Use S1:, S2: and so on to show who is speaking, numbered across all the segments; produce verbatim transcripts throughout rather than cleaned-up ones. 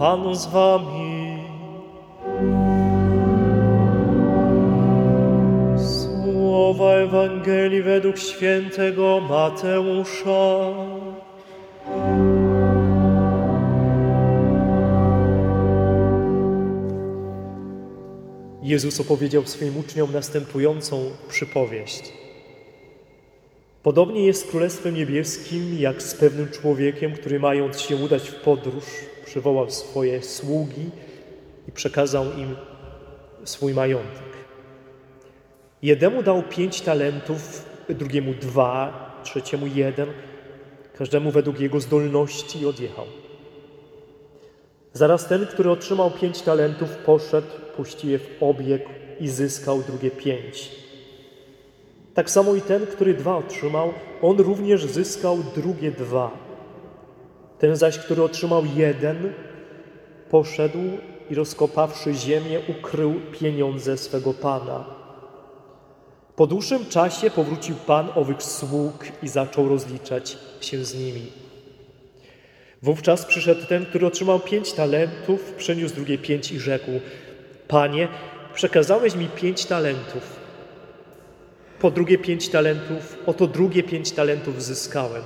S1: Pan z wami. Słowa Ewangelii według świętego Mateusza. Jezus opowiedział swoim uczniom następującą przypowieść. Podobnie jest z Królestwem Niebieskim, jak z pewnym człowiekiem, który mając się udać w podróż, przywołał swoje sługi i przekazał im swój majątek. Jednemu dał pięć talentów, drugiemu dwa, trzeciemu jeden, każdemu według jego zdolności i odjechał. Zaraz ten, który otrzymał pięć talentów, poszedł, puścił je w obieg i zyskał drugie pięć. Tak samo i ten, który dwa otrzymał, on również zyskał drugie dwa. Ten zaś, który otrzymał jeden, poszedł i rozkopawszy ziemię, ukrył pieniądze swego pana. Po dłuższym czasie powrócił pan owych sług i zaczął rozliczać się z nimi. Wówczas przyszedł ten, który otrzymał pięć talentów, przyniósł drugie pięć i rzekł: Panie, przekazałeś mi pięć talentów. Po drugie pięć talentów, oto drugie pięć talentów zyskałem.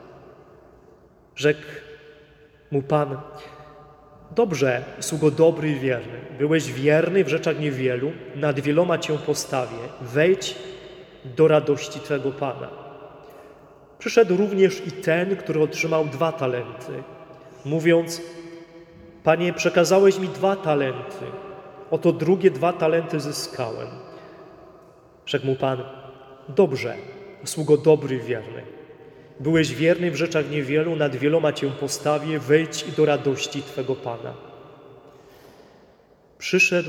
S1: Rzekł mu Pan: Dobrze, sługo dobry i wierny. Byłeś wierny w rzeczach niewielu, nad wieloma cię postawię. Wejdź do radości twego Pana. Przyszedł również i ten, który otrzymał dwa talenty, mówiąc: Panie, przekazałeś mi dwa talenty. Oto drugie dwa talenty zyskałem. Rzekł mu Pan: Dobrze, sługo dobry i wierny. Byłeś wierny w rzeczach niewielu, nad wieloma cię postawię, wejdź do radości twego Pana. Przyszedł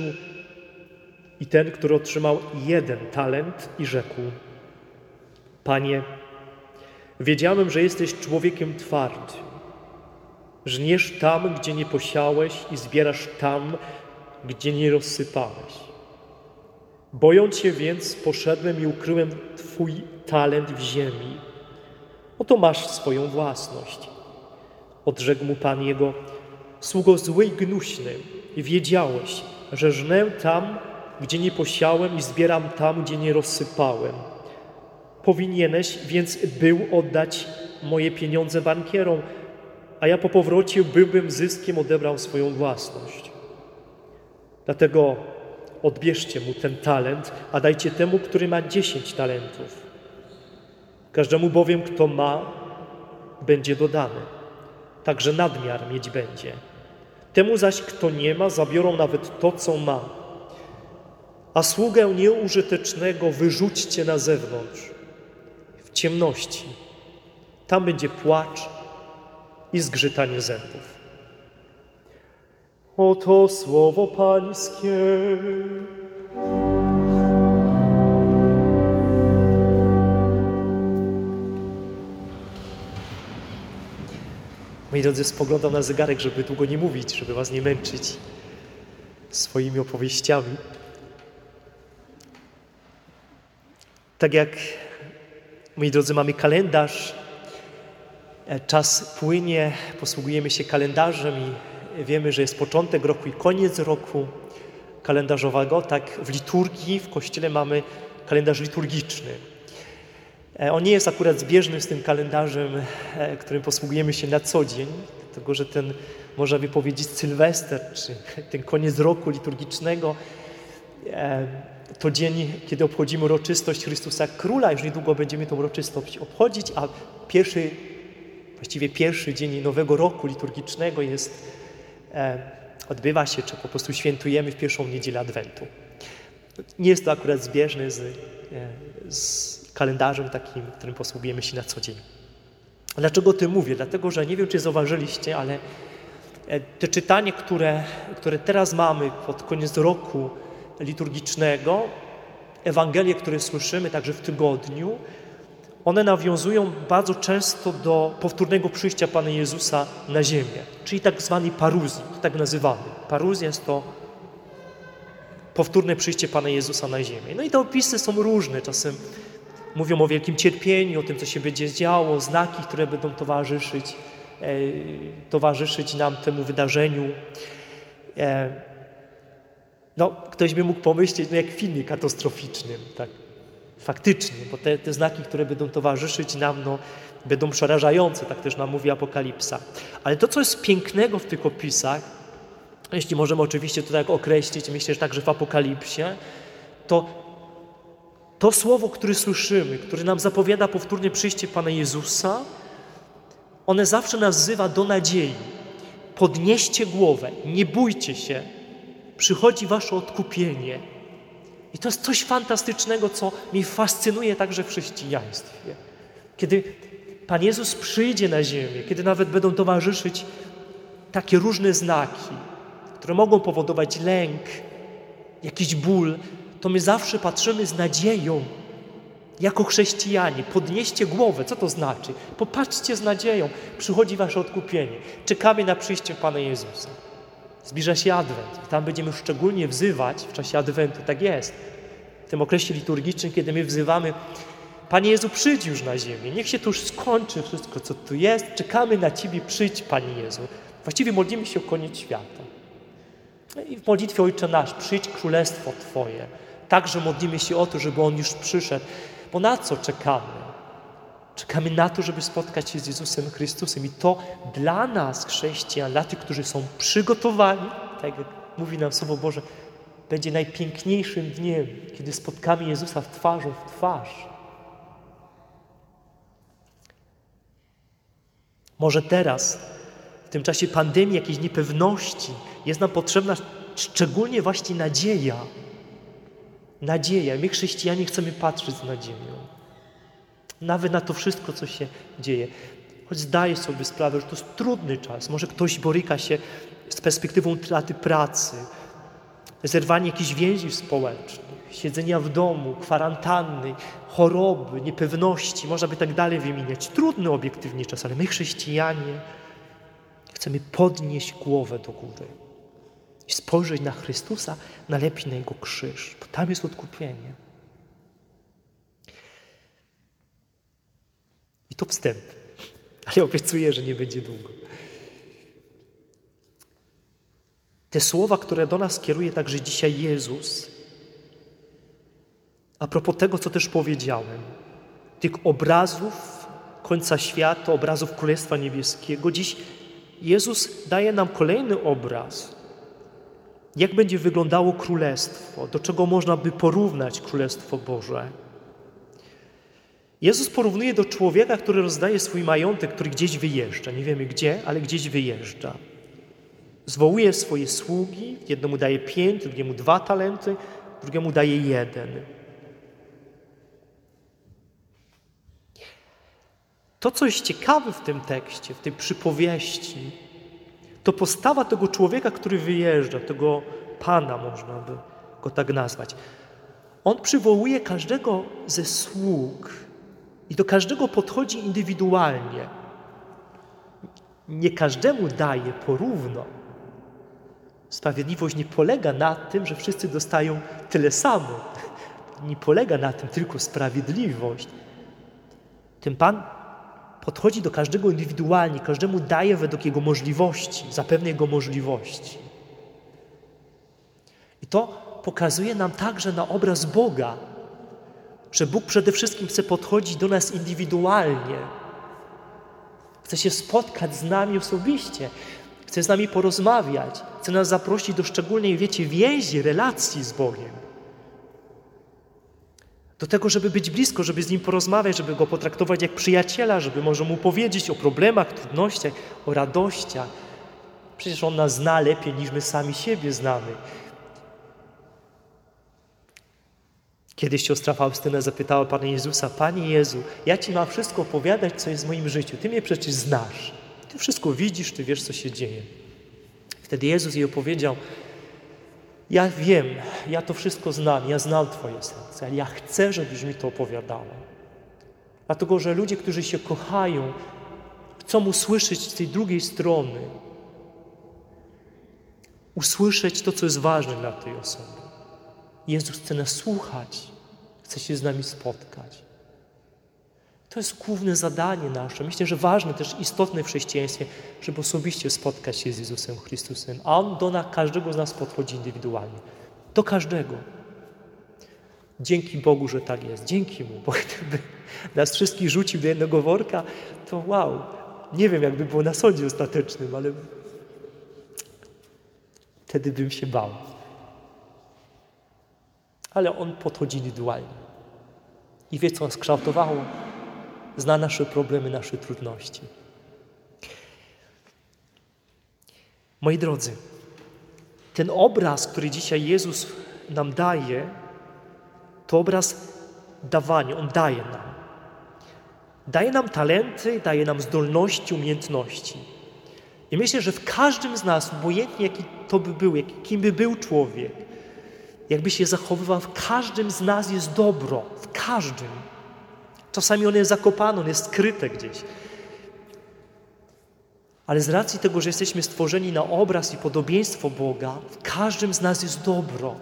S1: i ten, który otrzymał jeden talent i rzekł: Panie, wiedziałem, że jesteś człowiekiem twardym. Żniesz tam, gdzie nie posiałeś i zbierasz tam, gdzie nie rozsypałeś. Bojąc się więc, poszedłem i ukryłem twój talent w ziemi. Oto masz swoją własność. Odrzekł mu Pan jego: Sługo zły i gnuśny, wiedziałeś, że żnę tam, gdzie nie posiałem i zbieram tam, gdzie nie rozsypałem. Powinieneś więc był oddać moje pieniądze bankierom, a ja po powrocie byłbym zyskiem odebrał swoją własność. Dlatego odbierzcie mu ten talent, a dajcie temu, który ma dziesięć talentów. Każdemu bowiem, kto ma, będzie dodany, także nadmiar mieć będzie. Temu zaś, kto nie ma, zabiorą nawet to, co ma. A sługę nieużytecznego wyrzućcie na zewnątrz, w ciemności. Tam będzie płacz i zgrzytanie zębów. Oto słowo Pańskie. Moi drodzy, spoglądam na zegarek, żeby długo nie mówić, żeby was nie męczyć swoimi opowieściami. Tak jak, moi drodzy, mamy kalendarz, czas płynie, posługujemy się kalendarzem i wiemy, że jest początek roku i koniec roku kalendarzowego. Tak w liturgii, w Kościele mamy kalendarz liturgiczny. On nie jest akurat zbieżny z tym kalendarzem, którym posługujemy się na co dzień, dlatego że ten, można by powiedzieć, Sylwester, czy ten koniec roku liturgicznego, to dzień, kiedy obchodzimy uroczystość Chrystusa Króla. Już niedługo będziemy tę uroczystość obchodzić, a pierwszy, właściwie pierwszy dzień nowego roku liturgicznego jest, odbywa się, czy po prostu świętujemy w pierwszą niedzielę Adwentu. Nie jest to akurat zbieżne z, z kalendarzem takim, którym posługujemy się na co dzień. Dlaczego o tym mówię? Dlatego, że nie wiem, czy zauważyliście, ale te czytanie, które, które teraz mamy pod koniec roku liturgicznego, Ewangelie, które słyszymy także w tygodniu, one nawiązują bardzo często do powtórnego przyjścia Pana Jezusa na ziemię, czyli tak zwanej paruzji, to tak nazywamy. Paruzja jest to powtórne przyjście Pana Jezusa na ziemię. No i te opisy są różne. Czasem mówią o wielkim cierpieniu, o tym, co się będzie działo, znaki, które będą towarzyszyć towarzyszyć nam temu wydarzeniu. No, ktoś by mógł pomyśleć, no jak w filmie katastroficznym, tak, faktycznie, bo te, te znaki, które będą towarzyszyć nam, no, będą przerażające, tak też nam mówi Apokalipsa. Ale to, co jest pięknego w tych opisach, jeśli możemy oczywiście to tak określić, myślę, że także w Apokalipsie, to to słowo, które słyszymy, które nam zapowiada powtórne przyjście Pana Jezusa, one zawsze nas wzywa do nadziei. Podnieście głowę, nie bójcie się, przychodzi wasze odkupienie. I to jest coś fantastycznego, co mnie fascynuje także w chrześcijaństwie. Kiedy Pan Jezus przyjdzie na ziemię, kiedy nawet będą towarzyszyć takie różne znaki, które mogą powodować lęk, jakiś ból, to my zawsze patrzymy z nadzieją, jako chrześcijanie. Podnieście głowę. Co to znaczy? Popatrzcie z nadzieją. Przychodzi wasze odkupienie. Czekamy na przyjście Pana Jezusa. Zbliża się Adwent. I tam będziemy szczególnie wzywać w czasie Adwentu. Tak jest. W tym okresie liturgicznym, kiedy my wzywamy Panie Jezu, przyjdź już na ziemię. Niech się to już skończy wszystko, co tu jest. Czekamy na Ciebie. Przyjdź, Panie Jezu. Właściwie modlimy się o koniec świata. I w modlitwie Ojcze Nasz, przyjdź królestwo Twoje. Także modlimy się o to, żeby On już przyszedł. Bo na co czekamy? Czekamy na to, żeby spotkać się z Jezusem Chrystusem. I to dla nas, chrześcijan, dla tych, którzy są przygotowani, tak jak mówi nam Słowo Boże, będzie najpiękniejszym dniem, kiedy spotkamy Jezusa twarzą w twarz. Może teraz, w tym czasie pandemii, jakiejś niepewności, jest nam potrzebna szczególnie właśnie nadzieja. Nadzieja. My, chrześcijanie, chcemy patrzeć z nadzieją. Nawet na to wszystko, co się dzieje. Choć zdaję sobie sprawę, że to jest trudny czas. Może ktoś boryka się z perspektywą utraty pracy, zerwania jakichś więzi społecznych, siedzenia w domu, kwarantanny, choroby, niepewności. Można by tak dalej wymieniać. Trudny obiektywnie czas, ale my, chrześcijanie, chcemy podnieść głowę do góry i spojrzeć na Chrystusa, najlepiej na Jego krzyż, bo tam jest odkupienie. I to wstęp, ale obiecuję, że nie będzie długo. Te słowa, które do nas kieruje także dzisiaj Jezus, a propos tego, co też powiedziałem, tych obrazów końca świata, obrazów Królestwa Niebieskiego, dziś Jezus daje nam kolejny obraz, jak będzie wyglądało Królestwo, do czego można by porównać Królestwo Boże. Jezus porównuje do człowieka, który rozdaje swój majątek, który gdzieś wyjeżdża. Nie wiemy gdzie, ale gdzieś wyjeżdża. Zwołuje swoje sługi, jednemu daje pięć, drugiemu dwa talenty, drugiemu daje jeden. To, co jest ciekawe w tym tekście, w tej przypowieści, to postawa tego człowieka, który wyjeżdża, tego Pana, można by go tak nazwać. On przywołuje każdego ze sług i do każdego podchodzi indywidualnie. Nie każdemu daje porówno. Sprawiedliwość nie polega na tym, że wszyscy dostają tyle samo. Nie polega na tym tylko sprawiedliwość. Tym Pan podchodzi do każdego indywidualnie, każdemu daje według jego możliwości, zapewne jego możliwości. I to pokazuje nam także na obraz Boga, że Bóg przede wszystkim chce podchodzić do nas indywidualnie. Chce się spotkać z nami osobiście. Chce z nami porozmawiać. Chce nas zaprosić do szczególnej, wiecie, więzi, relacji z Bogiem. Do tego, żeby być blisko, żeby z Nim porozmawiać, żeby Go potraktować jak przyjaciela, żeby może Mu powiedzieć o problemach, trudnościach, o radościach. Przecież On nas zna lepiej, niż my sami siebie znamy. Kiedyś siostra Faustyna zapytała Pana Jezusa: Panie Jezu, ja Ci mam wszystko opowiadać, co jest w moim życiu. Ty mnie przecież znasz. Ty wszystko widzisz, Ty wiesz, co się dzieje. Wtedy Jezus jej opowiedział: ja wiem, ja to wszystko znam, ja znam Twoje serce, ale ja chcę, żebyś mi to opowiadała. Dlatego, że ludzie, którzy się kochają, chcą usłyszeć z tej drugiej strony, usłyszeć to, co jest ważne dla tej osoby. Jezus chce nas słuchać, chce się z nami spotkać. To jest główne zadanie nasze. Myślę, że ważne, też istotne w chrześcijaństwie, żeby osobiście spotkać się z Jezusem Chrystusem. A On do nas, każdego z nas podchodzi indywidualnie. Do każdego. Dzięki Bogu, że tak jest. Dzięki Mu, bo gdyby nas wszystkich rzucił do jednego worka, to wow, nie wiem, jakby było na sądzie ostatecznym, ale wtedy bym się bał. Ale On podchodzi indywidualnie i wie, co nas kształtowało, zna nasze problemy, nasze trudności. Moi drodzy, ten obraz, który dzisiaj Jezus nam daje, to obraz dawania. On daje nam. Daje nam talenty, daje nam zdolności, umiejętności. I myślę, że w każdym z nas, obojętnie jaki to by był, jaki, kim by był człowiek, jakby się zachowywał, w każdym z nas jest dobro. W każdym. Czasami ono jest zakopane, ono jest skryte gdzieś. Ale z racji tego, że jesteśmy stworzeni na obraz i podobieństwo Boga, w każdym z nas jest dobro.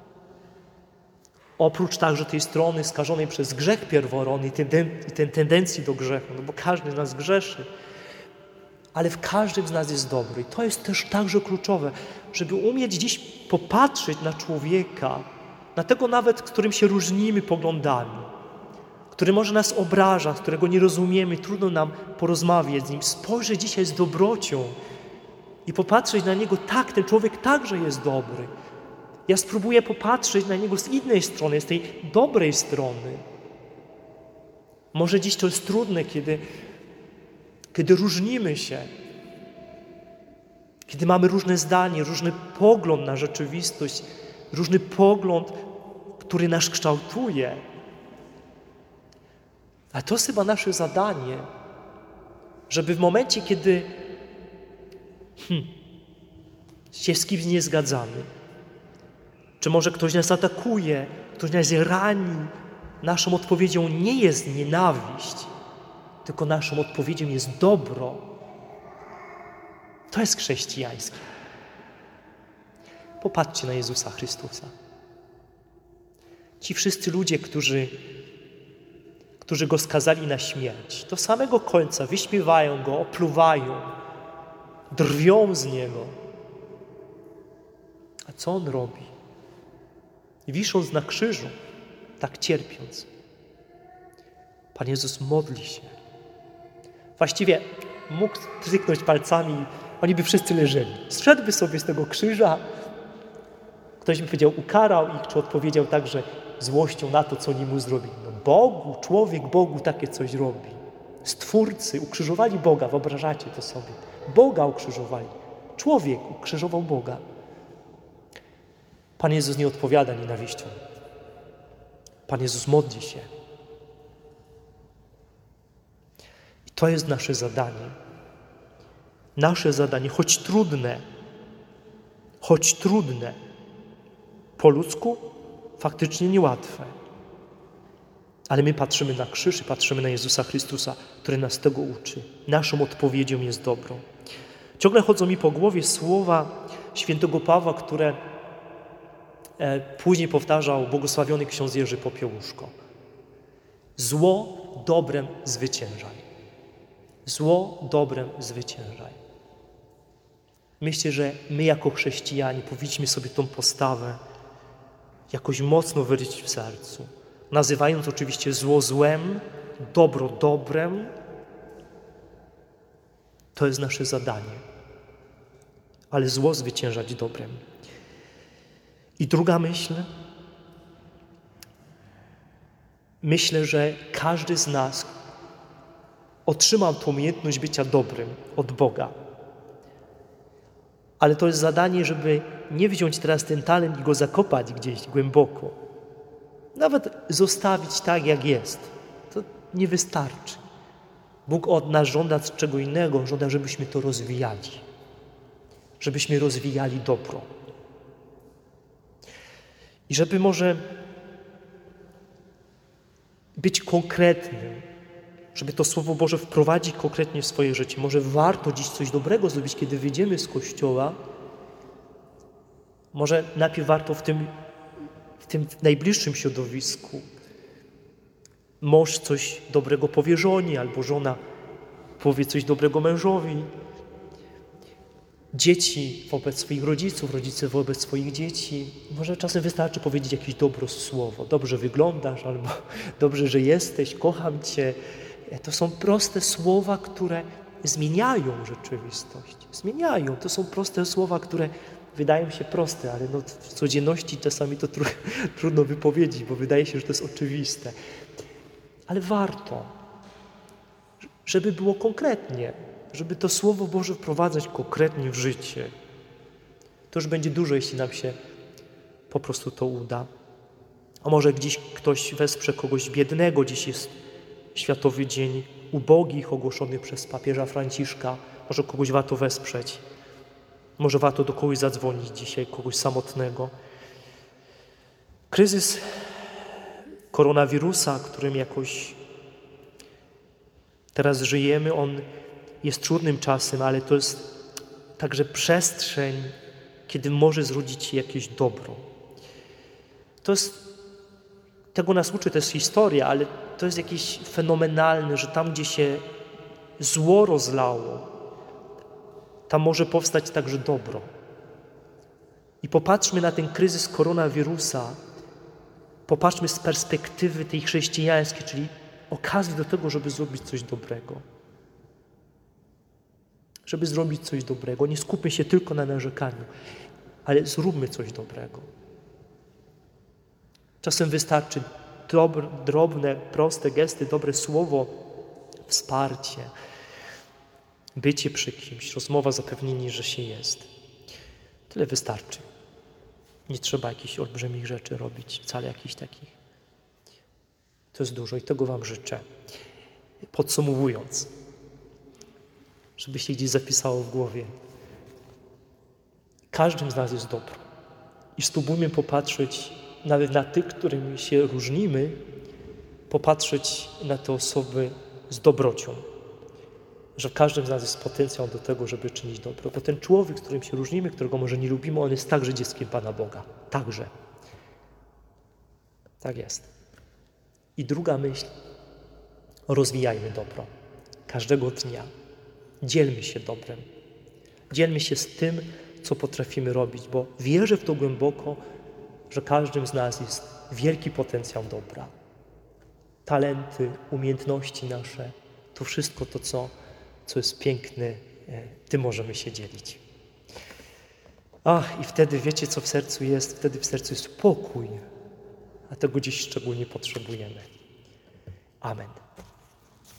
S1: Oprócz także tej strony skażonej przez grzech pierworodny i tej tendencji do grzechu, no bo każdy z nas grzeszy. Ale w każdym z nas jest dobry. I to jest też także kluczowe, żeby umieć dziś popatrzeć na człowieka, na tego nawet, z którym się różnimy poglądami, który może nas obraża, którego nie rozumiemy, trudno nam porozmawiać z nim, spojrzeć dzisiaj z dobrocią i popatrzeć na niego, tak, ten człowiek także jest dobry. Ja spróbuję popatrzeć na niego z innej strony, z tej dobrej strony. Może dziś to jest trudne, kiedy, kiedy różnimy się, kiedy mamy różne zdanie, różny pogląd na rzeczywistość, różny pogląd, który nas kształtuje. A to jest chyba nasze zadanie, żeby w momencie, kiedy hmm, się z kimś nie zgadzamy, czy może ktoś nas atakuje, ktoś nas rani, naszą odpowiedzią nie jest nienawiść, tylko naszą odpowiedzią jest dobro. To jest chrześcijańskie. Popatrzcie na Jezusa Chrystusa. Ci wszyscy ludzie, którzy, którzy Go skazali na śmierć, do samego końca wyśmiewają Go, opluwają, drwią z Niego. A co On robi? Wisząc na krzyżu, tak cierpiąc, Pan Jezus modli się. Właściwie mógł tryknąć palcami, oni by wszyscy leżeli. Zszedłby sobie z tego krzyża, ktoś by powiedział, ukarał ich, czy odpowiedział także złością na to, co oni mu zrobili. No Bogu, człowiek Bogu takie coś robi. Stwórcy ukrzyżowali Boga, wyobrażacie to sobie. Boga ukrzyżowali. Człowiek ukrzyżował Boga. Pan Jezus nie odpowiada nienawiścią. Pan Jezus modli się. I to jest nasze zadanie. Nasze zadanie, choć trudne, choć trudne, po ludzku faktycznie niełatwe. Ale my patrzymy na krzyż i patrzymy na Jezusa Chrystusa, który nas tego uczy. Naszą odpowiedzią jest dobro. Ciągle chodzą mi po głowie słowa świętego Pawła, które e, później powtarzał błogosławiony ksiądz Jerzy Popiełuszko. Zło dobrem zwyciężaj. Zło dobrem zwyciężaj. Myślę, że my jako chrześcijanie powinniśmy sobie tą postawę jakoś mocno wyryć w sercu. Nazywając oczywiście zło złem, dobro dobrem. To jest nasze zadanie. Ale zło zwyciężać dobrem. I druga myśl. Myślę, że każdy z nas otrzymał tę umiejętność bycia dobrym od Boga. Ale to jest zadanie, żeby nie wziąć teraz ten talent i go zakopać gdzieś głęboko. Nawet zostawić tak, jak jest. To nie wystarczy. Bóg od nas żąda czego innego. Żąda, żebyśmy to rozwijali. Żebyśmy rozwijali dobro. I żeby może być konkretnym. Żeby to Słowo Boże wprowadzić konkretnie w swoje życie. Może warto dziś coś dobrego zrobić, kiedy wyjdziemy z kościoła. Może najpierw warto w tym, w tym najbliższym środowisku mąż coś dobrego powie żonie, albo żona powie coś dobrego mężowi. Dzieci wobec swoich rodziców, rodzice wobec swoich dzieci. Może czasem wystarczy powiedzieć jakieś dobre słowo. Dobrze wyglądasz, albo dobrze, że jesteś, kocham cię. To są proste słowa, które zmieniają rzeczywistość. Zmieniają. To są proste słowa, które wydają się proste, ale no w codzienności czasami to tru, trudno wypowiedzieć, bo wydaje się, że to jest oczywiste. Ale warto, żeby było konkretnie, żeby to Słowo Boże wprowadzać konkretnie w życie. To już będzie dużo, jeśli nam się po prostu to uda. A może gdzieś ktoś wesprze kogoś biednego, dziś jest Światowy Dzień Ubogich ogłoszony przez papieża Franciszka. Może kogoś warto wesprzeć. Może warto do kogoś zadzwonić dzisiaj, kogoś samotnego. Kryzys koronawirusa, którym jakoś teraz żyjemy, on jest trudnym czasem, ale to jest także przestrzeń, kiedy może zrodzić się jakieś dobro. To jest, tego nas uczy też historia, ale to jest jakieś fenomenalne, że tam, gdzie się zło rozlało, tam może powstać także dobro. I popatrzmy na ten kryzys koronawirusa, popatrzmy z perspektywy tej chrześcijańskiej, czyli okazji do tego, żeby zrobić coś dobrego. Żeby zrobić coś dobrego. Nie skupmy się tylko na narzekaniu, ale zróbmy coś dobrego. Czasem wystarczy dobre, drobne, proste gesty, dobre słowo, wsparcie, bycie przy kimś, rozmowa, zapewnienie, że się jest. Tyle wystarczy. Nie trzeba jakichś olbrzymich rzeczy robić, wcale jakichś takich. To jest dużo i tego wam życzę. Podsumowując, żeby się gdzieś zapisało w głowie. Każdym z nas jest dobro. I spróbujmy popatrzeć nawet na tych, którymi się różnimy, popatrzeć na te osoby z dobrocią. Że w każdym z nas jest potencjał do tego, żeby czynić dobro. Bo ten człowiek, z którym się różnimy, którego może nie lubimy, on jest także dzieckiem Pana Boga. Także. Tak jest. I druga myśl. Rozwijajmy dobro. Każdego dnia. Dzielmy się dobrem. Dzielmy się z tym, co potrafimy robić, bo wierzę w to głęboko, że każdym z nas jest wielki potencjał dobra. Talenty, umiejętności nasze, to wszystko to, co, co jest piękne, tym możemy się dzielić. Ach, i wtedy wiecie, co w sercu jest? Wtedy w sercu jest pokój, a tego dziś szczególnie potrzebujemy. Amen.